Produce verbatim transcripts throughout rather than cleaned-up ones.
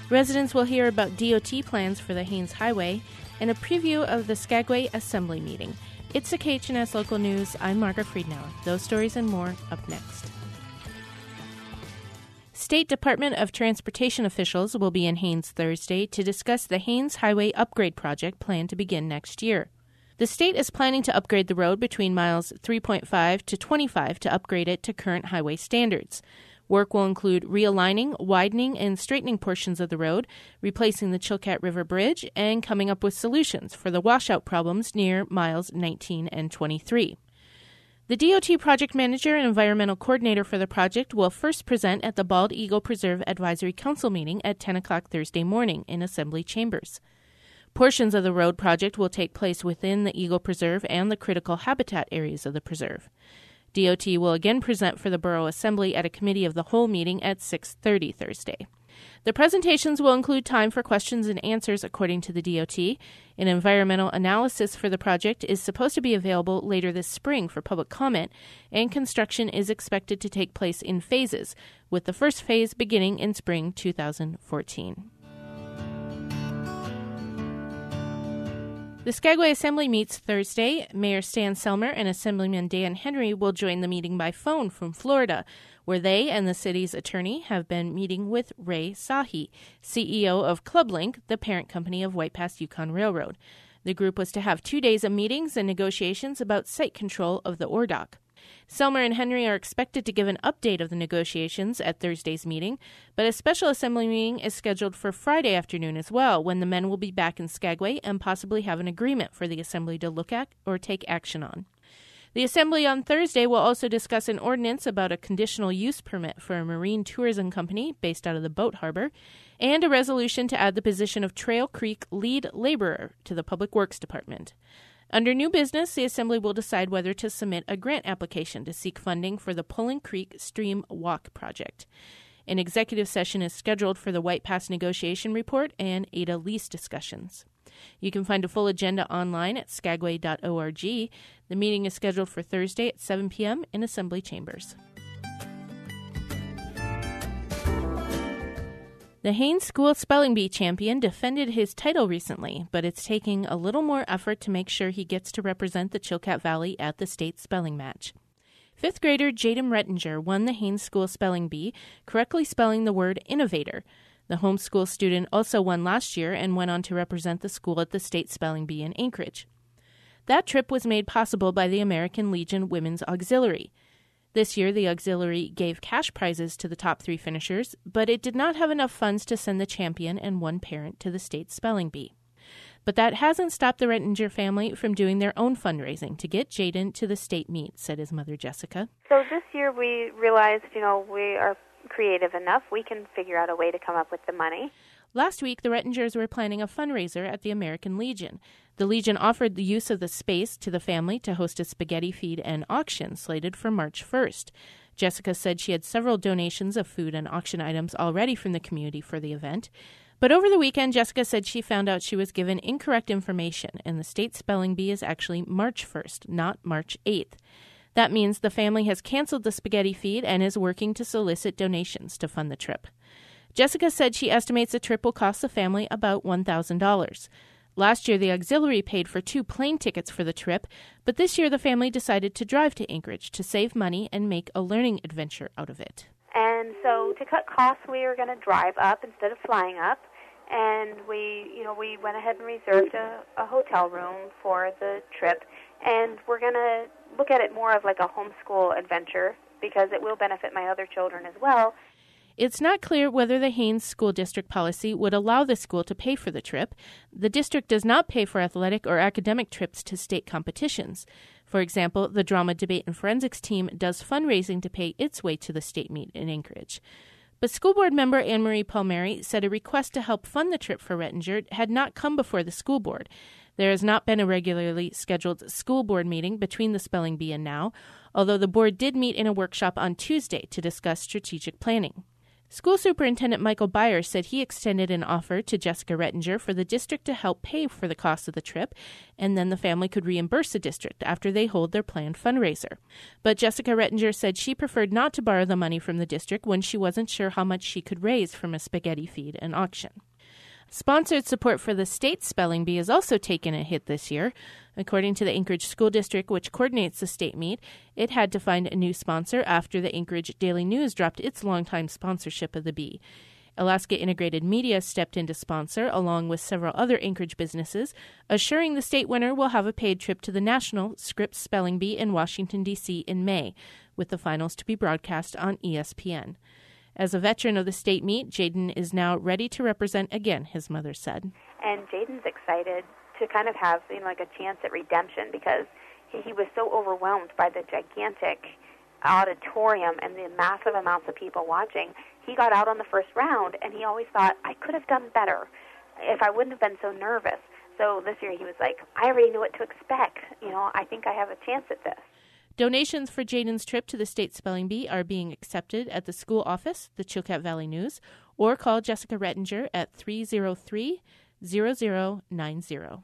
Residents will hear about D O T plans for the Haines Highway and a preview of the Skagway Assembly meeting. It's the K H N S Local News. I'm Margaret Friedenauer. Those stories and more up next. State Department of Transportation officials will be in Haines Thursday to discuss the Haines Highway Upgrade Project planned to begin next year. The state is planning to upgrade the road between miles three point five to twenty-five to upgrade it to current highway standards. Work will include realigning, widening, and straightening portions of the road, replacing the Chilkat River Bridge, and coming up with solutions for the washout problems near miles nineteen and twenty-three. The D O T project manager and environmental coordinator for the project will first present at the Bald Eagle Preserve Advisory Council meeting at ten o'clock Thursday morning in Assembly Chambers. Portions of the road project will take place within the Eagle Preserve and the critical habitat areas of the preserve. D O T will again present for the Borough Assembly at a Committee of the Whole meeting at six thirty Thursday. The presentations will include time for questions and answers according to the D O T. An environmental analysis for the project is supposed to be available later this spring for public comment, and construction is expected to take place in phases, with the first phase beginning in spring two thousand fourteen. The Skagway Assembly meets Thursday. Mayor Stan Selmer and Assemblyman Dan Henry will join the meeting by phone from Florida, where they and the city's attorney have been meeting with Ray Sahi, C E O of ClubLink, the parent company of White Pass Yukon Railroad. The group was to have two days of meetings and negotiations about site control of the ore dock. Selmer and Henry are expected to give an update of the negotiations at Thursday's meeting, but a special assembly meeting is scheduled for Friday afternoon as well, when the men will be back in Skagway and possibly have an agreement for the assembly to look at or take action on. The assembly on Thursday will also discuss an ordinance about a conditional use permit for a marine tourism company based out of the boat harbor, and a resolution to add the position of Trail Creek lead laborer to the Public Works Department. Under new business, the Assembly will decide whether to submit a grant application to seek funding for the Pulling Creek Stream Walk project. An executive session is scheduled for the White Pass negotiation report and A D A lease discussions. You can find a full agenda online at skagway dot org. The meeting is scheduled for Thursday at seven p.m. in Assembly Chambers. The Haines School Spelling Bee champion defended his title recently, but it's taking a little more effort to make sure he gets to represent the Chilkat Valley at the state spelling match. Fifth grader Jaden Rettinger won the Haines School Spelling Bee, correctly spelling the word innovator. The homeschool student also won last year and went on to represent the school at the state spelling bee in Anchorage. That trip was made possible by the American Legion Women's Auxiliary. This year, the auxiliary gave cash prizes to the top three finishers, but it did not have enough funds to send the champion and one parent to the state spelling bee. But that hasn't stopped the Rettinger family from doing their own fundraising to get Jaden to the state meet, said his mother, Jessica. So this year we realized, you know, we are creative enough. We can figure out a way to come up with the money. Last week, the Rettingers were planning a fundraiser at the American Legion. The Legion offered the use of the space to the family to host a spaghetti feed and auction slated for March first. Jessica said she had several donations of food and auction items already from the community for the event. But over the weekend, Jessica said she found out she was given incorrect information, and the state spelling bee is actually March first, not March eighth. That means the family has canceled the spaghetti feed and is working to solicit donations to fund the trip. Jessica said she estimates the trip will cost the family about one thousand dollars. Last year, the auxiliary paid for two plane tickets for the trip, but this year the family decided to drive to Anchorage to save money and make a learning adventure out of it. And so to cut costs, we were going to drive up instead of flying up. And we, you know, we went ahead and reserved a, a hotel room for the trip. And we're going to look at it more of like a homeschool adventure because it will benefit my other children as well. It's not clear whether the Haines School District policy would allow the school to pay for the trip. The district does not pay for athletic or academic trips to state competitions. For example, the Drama, Debate, and Forensics team does fundraising to pay its way to the state meet in Anchorage. But school board member Anne-Marie Palmieri said a request to help fund the trip for Rettinger had not come before the school board. There has not been a regularly scheduled school board meeting between the spelling bee and now, although the board did meet in a workshop on Tuesday to discuss strategic planning. School Superintendent Michael Byers said he extended an offer to Jessica Rettinger for the district to help pay for the cost of the trip, and then the family could reimburse the district after they hold their planned fundraiser. But Jessica Rettinger said she preferred not to borrow the money from the district when she wasn't sure how much she could raise from a spaghetti feed and auction. Sponsored support for the state spelling bee has also taken a hit this year. According to the Anchorage School District, which coordinates the state meet, it had to find a new sponsor after the Anchorage Daily News dropped its longtime sponsorship of the bee. Alaska Integrated Media stepped in to sponsor, along with several other Anchorage businesses, assuring the state winner will have a paid trip to the National Scripps Spelling Bee in Washington, D C in May, with the finals to be broadcast on E S P N. As a veteran of the state meet, Jaden is now ready to represent again, his mother said. And Jaden's excited to kind of have, you know, like a chance at redemption because he, he was so overwhelmed by the gigantic auditorium and the massive amounts of people watching. He got out on the first round, and he always thought, I could have done better if I wouldn't have been so nervous. So this year he was like, I already knew what to expect. You know, I think I have a chance at this. Donations for Jaden's trip to the State Spelling Bee are being accepted at the school office, the Chilkat Valley News, or call Jessica Rettinger at three oh three, zero zero nine zero.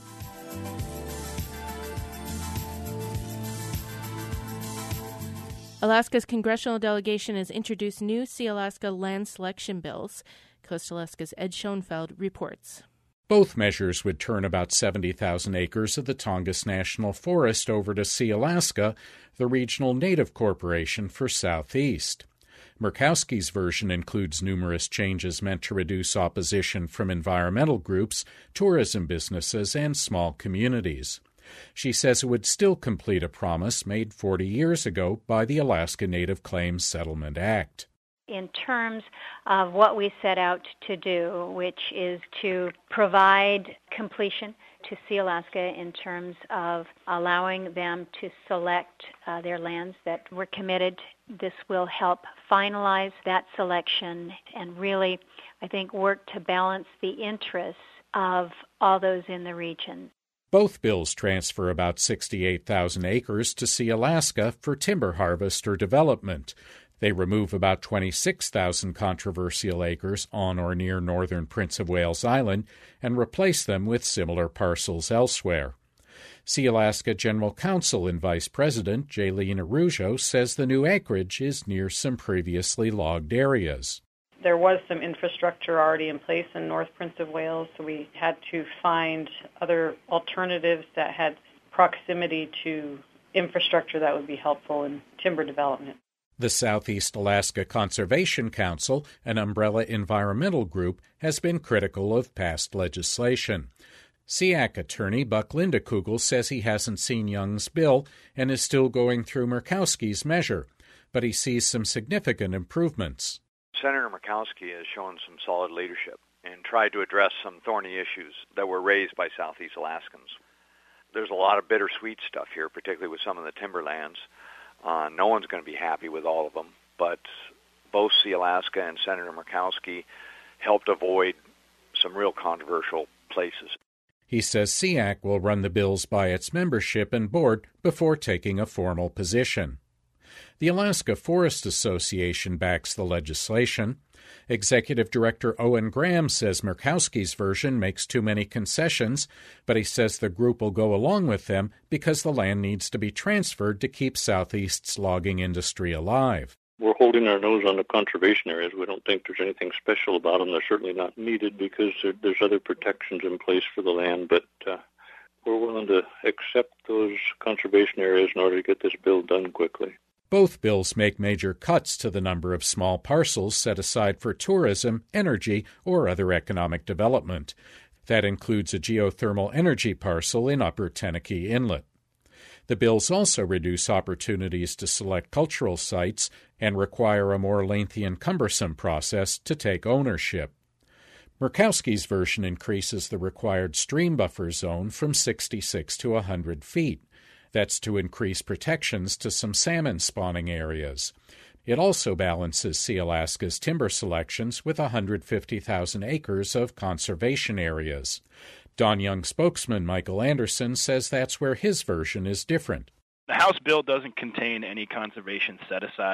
Alaska's congressional delegation has introduced new Sealaska land selection bills. Coast Alaska's Ed Schoenfeld reports. Both measures would turn about seventy thousand acres of the Tongass National Forest over to Sealaska, the regional native corporation for Southeast. Murkowski's version includes numerous changes meant to reduce opposition from environmental groups, tourism businesses, and small communities. She says it would still complete a promise made forty years ago by the Alaska Native Claims Settlement Act. In terms of what we set out to do, which is to provide completion to Sealaska in terms of allowing them to select uh, their lands that were committed. This will help finalize that selection and really, I think, work to balance the interests of all those in the region. Both bills transfer about sixty-eight thousand acres to Sealaska for timber harvest or development. They remove about twenty-six thousand controversial acres on or near northern Prince of Wales Island and replace them with similar parcels elsewhere. Sealaska General Counsel and Vice President Jaylene Araujo says the new acreage is near some previously logged areas. There was some infrastructure already in place in North Prince of Wales, so we had to find other alternatives that had proximity to infrastructure that would be helpful in timber development. The Southeast Alaska Conservation Council, an umbrella environmental group, has been critical of past legislation. S E A C attorney Buck Lindekugel says he hasn't seen Young's bill and is still going through Murkowski's measure, but he sees some significant improvements. Senator Murkowski has shown some solid leadership and tried to address some thorny issues that were raised by Southeast Alaskans. There's a lot of bittersweet stuff here, particularly with some of the timberlands. Uh, no one's going to be happy with all of them, but both Sealaska and Senator Murkowski helped avoid some real controversial places. He says S E A C will run the bills by its membership and board before taking a formal position. The Alaska Forest Association backs the legislation. Executive Director Owen Graham says Murkowski's version makes too many concessions, but he says the group will go along with them because the land needs to be transferred to keep Southeast's logging industry alive. We're holding our nose on the conservation areas. We don't think there's anything special about them. They're certainly not needed because there, there's other protections in place for the land, but uh, we're willing to accept those conservation areas in order to get this bill done quickly. Both bills make major cuts to the number of small parcels set aside for tourism, energy, or other economic development. That includes a geothermal energy parcel in Upper Tenakee Inlet. The bills also reduce opportunities to select cultural sites and require a more lengthy and cumbersome process to take ownership. Murkowski's version increases the required stream buffer zone from sixty-six to one hundred feet. That's to increase protections to some salmon spawning areas. It also balances Sealaska's timber selections with one hundred fifty thousand acres of conservation areas. Don Young spokesman Michael Anderson says that's where his version is different. The House bill doesn't contain any conservation set-asides.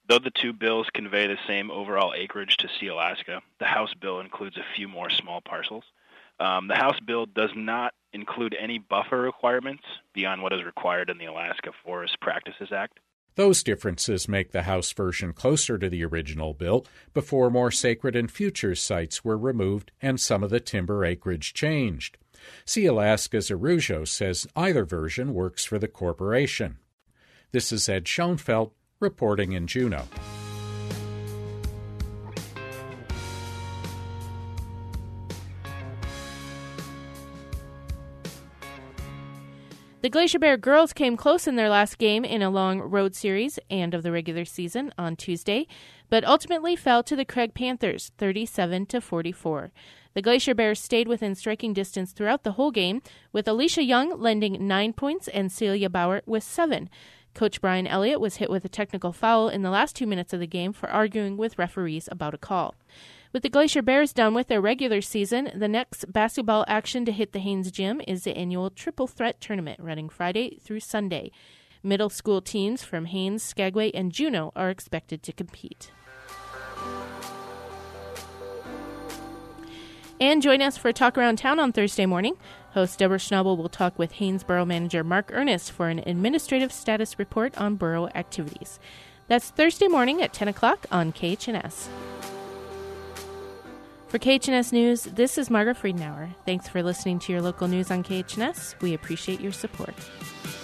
Though the two bills convey the same overall acreage to Sealaska, the House bill includes a few more small parcels. Um, the House bill does not include any buffer requirements beyond what is required in the Alaska Forest Practices Act. Those differences make the House version closer to the original bill before more sacred and future sites were removed and some of the timber acreage changed. Sealaska's Arujo says either version works for the corporation. This is Ed Schoenfeld reporting in Juneau. The Glacier Bear girls came close in their last game in a long road series and of the regular season on Tuesday, but ultimately fell to the Craig Panthers thirty-seven to forty-four. The Glacier Bears stayed within striking distance throughout the whole game, with Alicia Young lending nine points and Celia Bauer with seven. Coach Brian Elliott was hit with a technical foul in the last two minutes of the game for arguing with referees about a call. With the Glacier Bears done with their regular season, the next basketball action to hit the Haynes Gym is the annual Triple Threat Tournament running Friday through Sunday. Middle school teams from Haynes, Skagway, and Juneau are expected to compete. And join us for a Talk Around Town on Thursday morning. Host Deborah Schnabel will talk with Haynes Borough Manager Mark Ernest for an administrative status report on borough activities. That's Thursday morning at ten o'clock on K H N S. For K H N S News, this is Margaret Friedenauer. Thanks for listening to your local news on K H N S. We appreciate your support.